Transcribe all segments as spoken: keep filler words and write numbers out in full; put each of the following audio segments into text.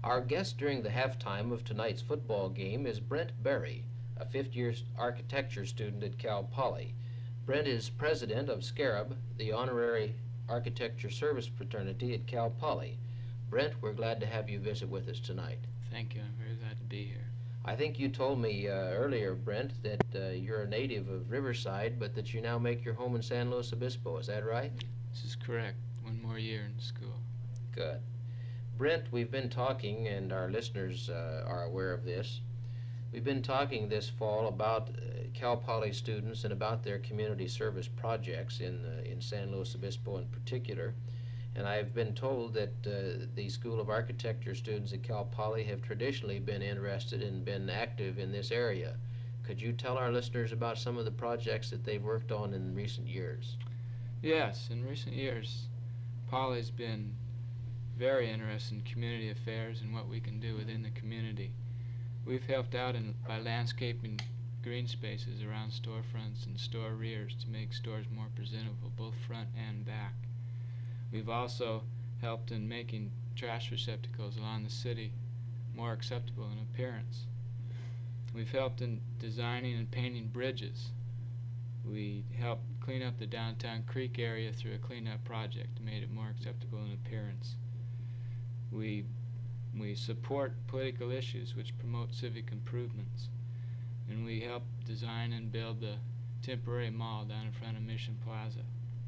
Our guest during the halftime of tonight's football game is Brent Berry, a fifth-year architecture student at Cal Poly. Brent is president of SCARAB, the honorary architecture service fraternity at Cal Poly. Brent, we're glad to have you visit with us tonight. Thank you. I'm very glad to be here. I think you told me uh, earlier, Brent, that uh, you're a native of Riverside, but that you now make your home in San Luis Obispo. Is that right? This is correct. One more year in school. Good. Brent, we've been talking, and our listeners uh, are aware of this, we've been talking this fall about uh, Cal Poly students and about their community service projects in, uh, in San Luis Obispo in particular. And I've been told that uh, the School of Architecture students at Cal Poly have traditionally been interested and been active in this area. Could you tell our listeners about some of the projects that they've worked on in recent years? Yes, in recent years, Poly's been very interested in community affairs and what we can do within the community. We've helped out in, by landscaping green spaces around storefronts and store rears to make stores more presentable, both front and back. We've also helped in making trash receptacles along the city more acceptable in appearance. We've helped in designing and painting bridges. We helped clean up the downtown creek area through a cleanup project and made it more acceptable in appearance. We, we support political issues which promote civic improvements. And we help design and build the temporary mall down in front of Mission Plaza.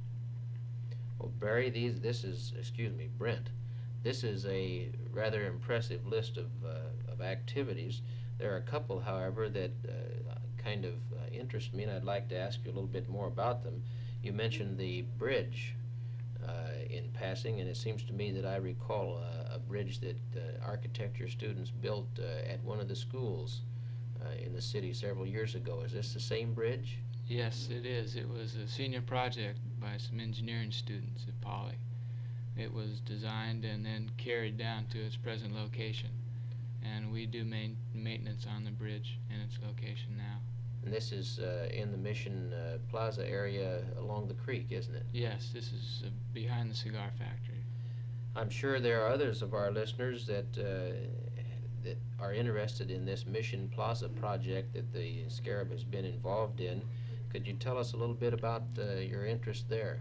Well, Barry, these, this is, excuse me, Brent, this is a rather impressive list of, uh, of activities. There are a couple, however, that uh, kind of uh, interest me, and I'd like to ask you a little bit more about them. You mentioned the bridge uh, in passing, and it seems to me that I recall uh, a bridge that uh, architecture students built uh, at one of the schools uh, in the city several years ago. Is this the same bridge? Yes, it is. It was a senior project by some engineering students at Poly. It was designed and then carried down to its present location, and we do main maintenance on the bridge in its location now. And this is uh, in the Mission uh, Plaza area along the creek, isn't it? Yes, this is uh, behind the cigar factory. I'm sure there are others of our listeners that uh, that are interested in this Mission Plaza project that the SCARAB has been involved in. Could you tell us a little bit about uh, your interest there?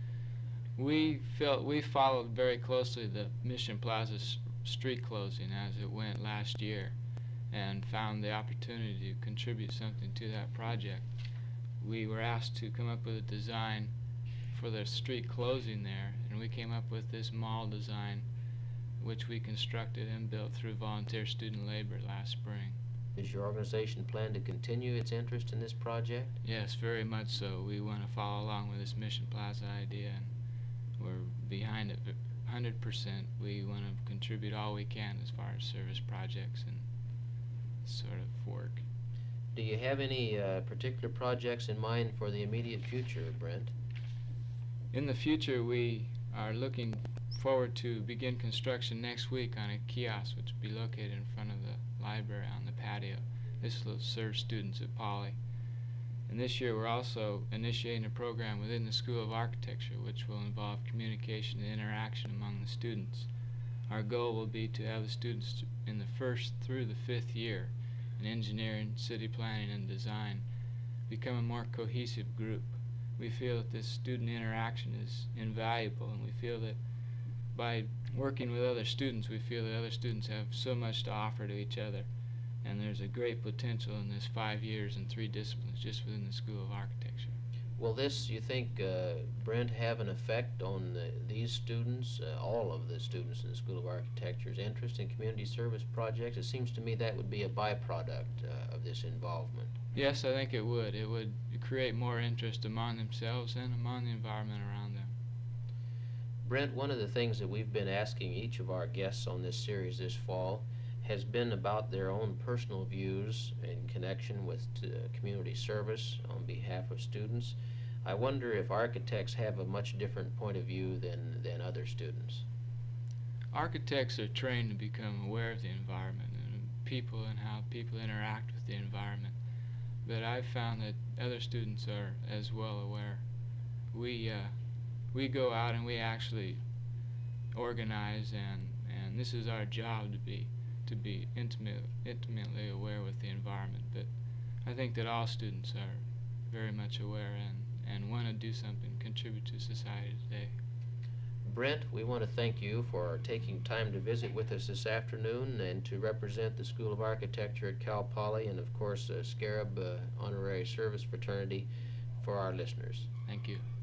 We felt we followed very closely the Mission Plaza s street closing as it went last year, and found the opportunity to contribute something to that project. We were asked to come up with a design for the street closing there, and we came up with this mall design, which we constructed and built through volunteer student labor last spring. Does your organization plan to continue its interest in this project? Yes, very much so. We want to follow along with this Mission Plaza idea, and we're behind it one hundred percent. We want to contribute all we can as far as service projects and sort of work. Do you have any uh, particular projects in mind for the immediate future, Brent? In the future, we are looking forward to begin construction next week on a kiosk which will be located in front of the library on the patio. This will serve students at Poly. And this year we're also initiating a program within the School of Architecture which will involve communication and interaction among the students. Our goal will be to have the students in the first through the fifth year in engineering, city planning, and design become a more cohesive group. We feel that this student interaction is invaluable, and we feel that by working with other students, we feel that other students have so much to offer to each other, and there's a great potential in this five years and three disciplines just within the School of Architecture. Will this, you think, uh, Brent, have an effect on the, these students, uh, all of the students in the School of Architecture's interest in community service projects? It seems to me that would be a byproduct uh, of this involvement. Yes, I think it would. It would create more interest among themselves and among the environment around them. Brent, one of the things that we've been asking each of our guests on this series this fall has been about their own personal views in connection with uh, community service on behalf of students. I wonder if architects have a much different point of view than, than other students. Architects are trained to become aware of the environment and people and how people interact with the environment. But I've found that other students are as well aware. We uh, we go out and we actually organize and and and this is our job to be to be intimate, intimately aware with the environment. But I think that all students are very much aware and, and want to do something, contribute to society today. Brent, we want to thank you for taking time to visit with us this afternoon and to represent the School of Architecture at Cal Poly and, of course, uh, Scarab uh, Honorary Service Fraternity for our listeners. Thank you.